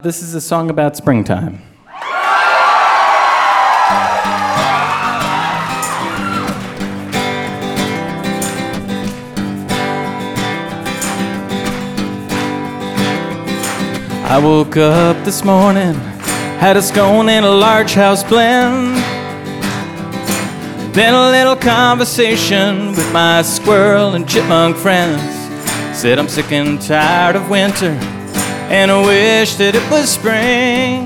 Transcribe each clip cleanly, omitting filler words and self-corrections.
This is a song about springtime. I woke up this morning, had a scone and a large house blend, then a little conversation with my squirrel and chipmunk friends. Said I'm sick and tired of winter and I wish that it was spring.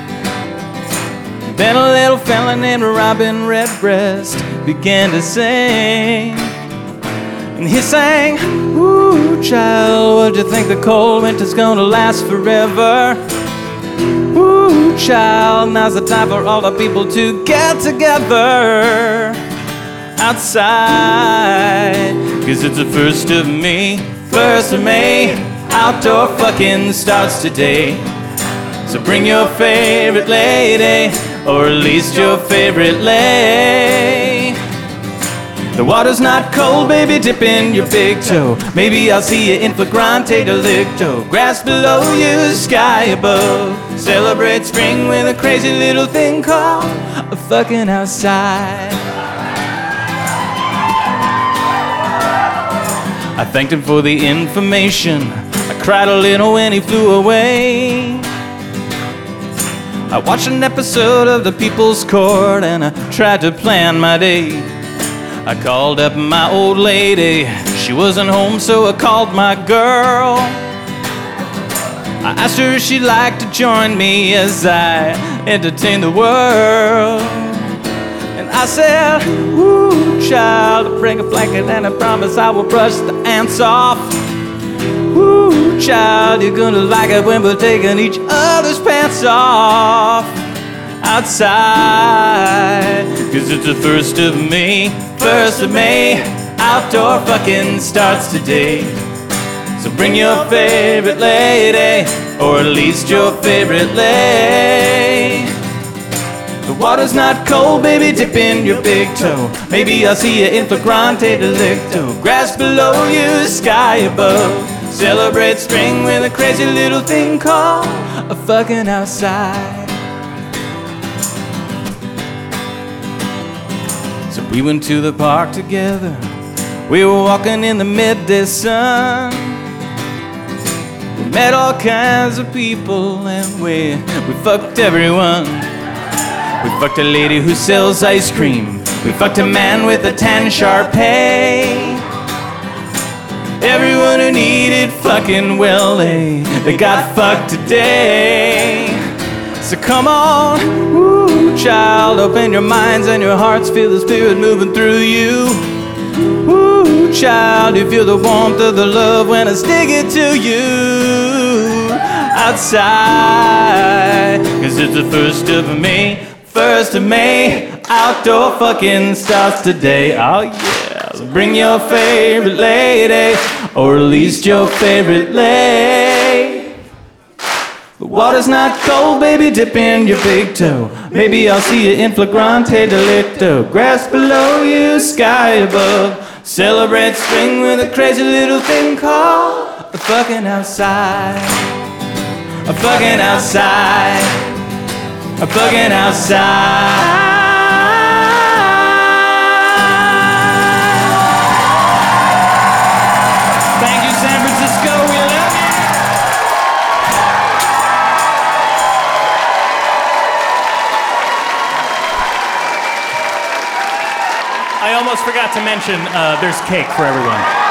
Then a little fella named Robin Redbreast began to sing. And he sang, "Ooh, child, what'd you think the cold winter's gonna last forever? Ooh, child, now's the time for all the people to get together outside. 'Cause it's the first of May, outdoor fucking starts today. So bring your favorite lady, or at least your favorite lay. The water's not cold, baby, dip in your big toe. Maybe I'll see you in flagrante delicto. Grass below you, sky above. Celebrate spring with a crazy little thing called a fucking outside." I thanked him for the information. I cried a little when he flew away. I watched an episode of The People's Court and I tried to plan my day. I called up my old lady, she wasn't home, so I called my girl. I asked her if she'd like to join me as I entertain the world. And I said, "Ooh, child, bring a blanket and I promise I will brush the ants off. Ooh, child, you're gonna like it when we're taking each other's pants off outside. 'Cause it's the first of May, outdoor fucking starts today. So bring your favorite lady, or at least your favorite lay. The water's not cold, baby, dip in your big toe. Maybe I'll see you in flagrante delicto. Grass below you, sky above. Celebrate spring with a crazy little thing called a fucking outside." So we went to the park together. We were walking in the midday sun. We met all kinds of people and we fucked everyone. We fucked a lady who sells ice cream. We fucked a man with a tan Shar-Pei. Everyone who needed fucking, well, they got fucked today. So come on, ooh, child, open your minds and your hearts, feel the spirit moving through you. Ooh, child, you feel the warmth of the love when I stick it to you outside. 'Cause it's the first of May, outdoor fucking starts today. Oh yeah, so bring your favorite lady, or at least your favorite lay. The water's not cold, baby, dip in your big toe. Maybe I'll see you in flagrante delicto. Grass below you, sky above. Celebrate spring with a crazy little thing called a fucking outside. A fucking outside. A fucking outside. Thank you, San Francisco. We love you. I almost forgot to mention there's cake for everyone.